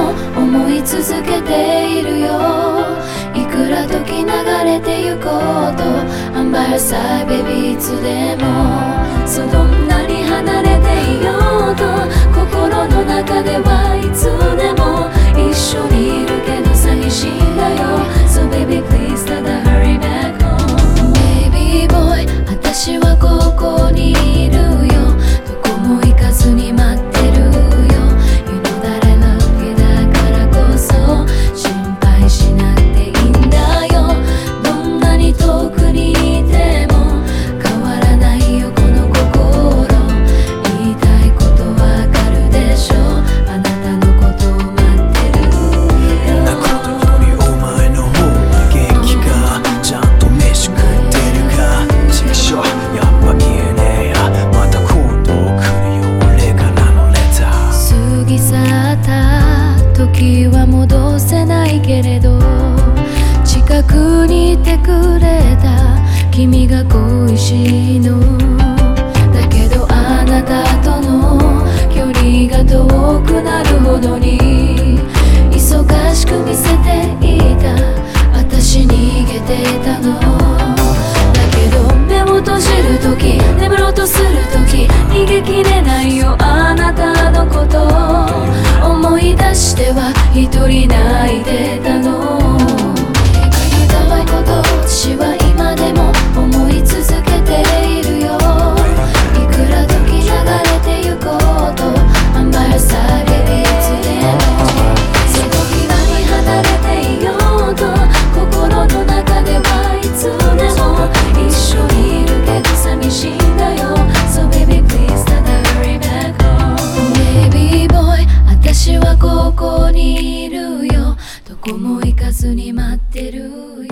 も思い続けているよ。いくら時流れてゆこうと I'm by your side baby いつでも。そうどんなに離れていようと心の中ではいつでも一緒にいるけど寂しいんだよ。 So baby please ただ hurry back home Baby boy 私はここにいるよ。どこも行かずに待ってるよ。 You know that I love you だからこそ心配しなくていいんだよ。どんなに遠くにいても変わらないよこの心。言いたいことわかるでしょ。あなたのことを待ってるよ。 なことよりお前の方が元気か。ちゃんと飯食ってるか。チクショーやっぱ言えねえや。また今度来るよ俺からのレター。 過ぎ去った時は戻せないけれど近くにいてくれた君が恋しいの。だけどあなたとの距離が遠くなるほどに忙しく見せていた。私逃げてたの。だけど目を閉じる時眠ろうとする時逃げきれないよあなたのこと。思い出しては一人泣いてたの。言いたいこと私は今でも思い続けているよ。いくら時流れてゆこうと I'm by your side baby いつでも。その日に離れていようと心の中ではいつでも一緒にいるけど寂しいんだよ。 So baby please ただ hurry back home Baby boy 私はここにいるよ。どこも行かずに待ってるよ。